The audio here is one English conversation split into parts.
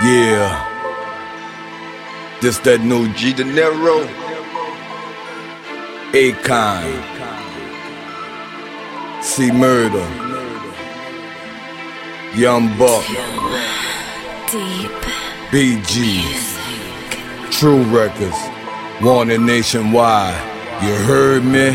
Yeah, this that new G De Niro, Akon, C Murder, Young Buck, Deep BG, True Records, wanted nationwide. You heard me?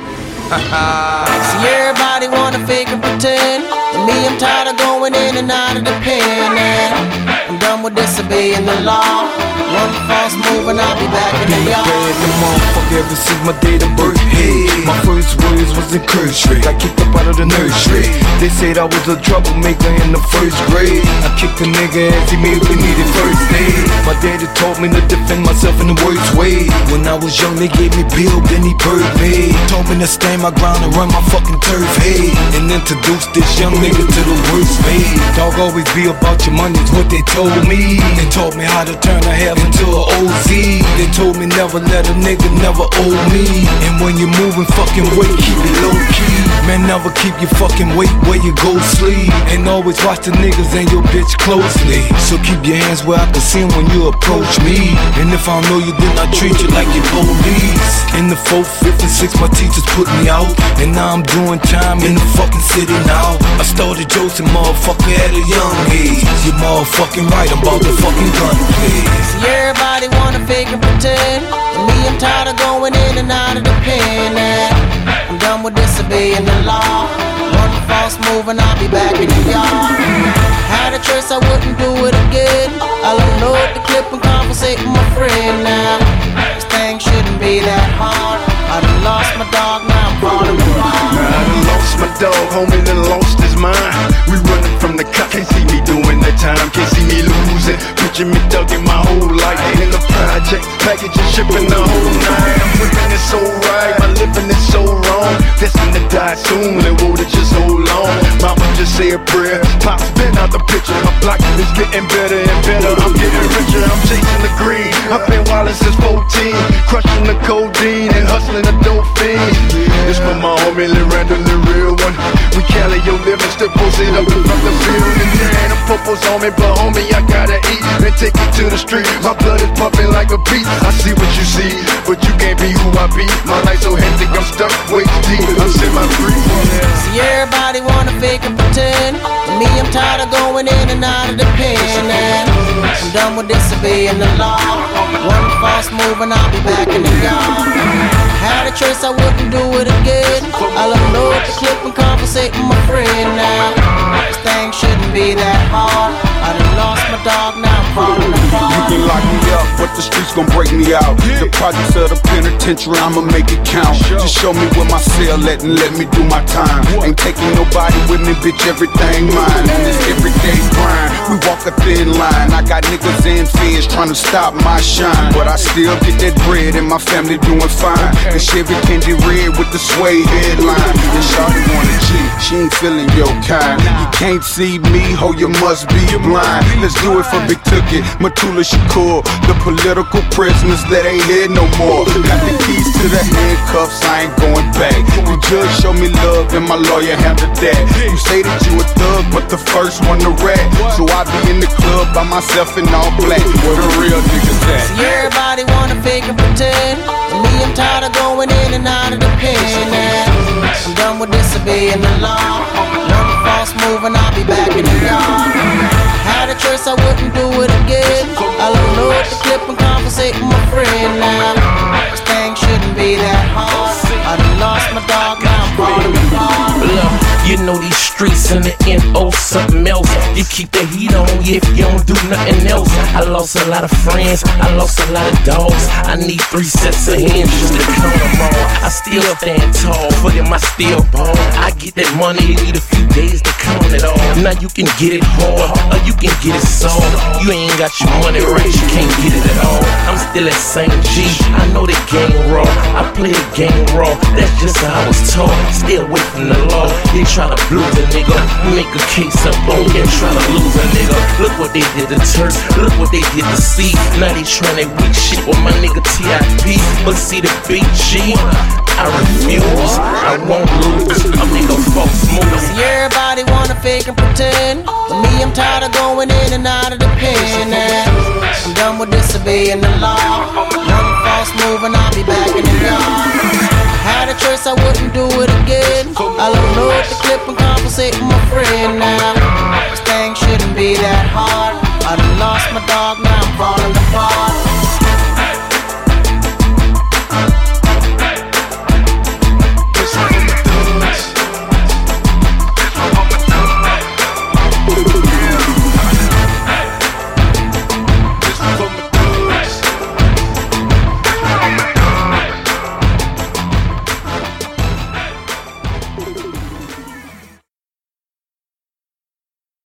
See, everybody wanna fake and pretend. And me, I'm tired of going in and out of the pen. And I'm done with disobeying the law. One false move and I'll be back in the yard. The motherfucker ever since my date of birth. Hey, my first words was encouragement. I kicked up out of the nursery. They said I was a troublemaker in the first grade. I kicked a nigga as he made me needed first aid. My daddy taught me to defend myself in the worst way. When I was young, they gave me bill, then he birthed me. Told me to stand my ground and run my fucking turf, hey. And introduced this young nigga to the worst fate. Dog always be about your money, is what they told me. They taught me how to turn a half into an OZ. They told me never let a nigga never owe me. And when you're moving fucking weight, keep it low key. Man, never keep your fucking weight where you go sleep. And always watch the niggas and your bitch closely. So keep your hands where I can see them when you approach me. And if I don't know you, then I treat you like your police. In the 4th, 5th, and 6th, my teachers put me out. And now I'm doing time in the fucking city now. I started josing motherfucker at a young age. You're motherfucking right, I'm about to fucking gun play. See, everybody wanna fake and pretend. And me, I'm tired of going in and out of the pen. And I'm done with disobeying the law. One false move and I'll be back in the yard. Had a choice, I wouldn't do it again. I'll unload the clip and conversate with my friend now. This thing shouldn't be that hard. I done lost my dog, now I'm falling apart. Now I done lost my dog, homie done lost his mind. We running from the cops, can't see me doing that time. Can't see me losing, picture me thugging my whole life. In the project, packaging, shipping the whole night. I'm whipping it so right, my living is so wrong. Destined to die soon, and would it just hold on? Mama just say a prayer, Pop's been out the picture. My block is getting better and better, I'm getting richer, I'm chasing the green. I've been wildin' since 14, crushing the codeine and hustling the dope fiend. This for my homie Lil Randall, the real one. We Cali, your living still posted up in front of the building. Yeah, them popos on me, but homie, I gotta eat and take it to the street. My blood is pumping like a beat. I see what you see, but you can't be who I be. My life so hectic, I'm stuck way deep. I'm semi-free. See, everybody wanna fake and pretend. And me, I'm tired of going in and out of the pen. And I'm done with disobeying the law. One false move and I'll be back in the yard. Had a choice, I wouldn't do it again. I'll unload the clip and conversate with my friend now. This thing shouldn't be that hard. I done lost my dog, now I'm falling apart. You can lock me up, but the streets gon' break me out. The projects of the penitentiary, I'ma make it count. Just show me where my cell at and let me do my time. Ain't taking nobody with me, bitch, everything mine. And it's everyday grind, we walk a thin line. I got niggas in fears trying to stop my shine, but I still get that bread and my family doing fine. The Chevy candy red with the suede headline. And shawty wanna cheat, she ain't feeling your kind. You can't see me, ho, you must be blind. Let's do it for Big Tookie, Matula Shakur. The political prisoners that ain't here no more. Got the keys to the handcuffs, I ain't going back. The judge show me love and my lawyer handled that. You say that you a thug, but the first one to rat. So I be in the club by myself in all black. Where the real niggas at? See, everybody wanna fake and pretend. And me, I'm tired of going in and out of the pen. And I'm done with disobeying the law. One false move and I'll be back in the yard. Had a choice, I wouldn't do it again. I'll unload the clip and conversate with my friend now. This thing shouldn't be that hard. I done lost my dog, now I'm falling apart. Look, you know these streets and the N.O. something else. You keep the heat on you if you don't do nothing else. I lost a lot of friends, I lost a lot of dogs. I need 3 sets of hands just to count them all. I still stand tall, for them I still ball. I get that money, it need a few days to count it all. Now you can get it hard, or you can get it soft. You ain't got your money right, you can't get it at all. I'm still at St. G, I know the game raw. I play the game raw, that's just how I was taught. Stay away from the law, they try to blue the nigga. Make a case up on you and try to lose a nigga. Look what they did to Turk, look what they did to C. Now they tryna weak shit with my nigga T.I.P. But see the BG, I refuse, I won't lose. I make a false move. See, everybody wanna fake and pretend. But me, I'm tired of going in and out of the pen. disobeying the law. One false move and I'll be back in the yard. Had a choice, I wouldn't do it again. I load the clip and conversate with my friend now.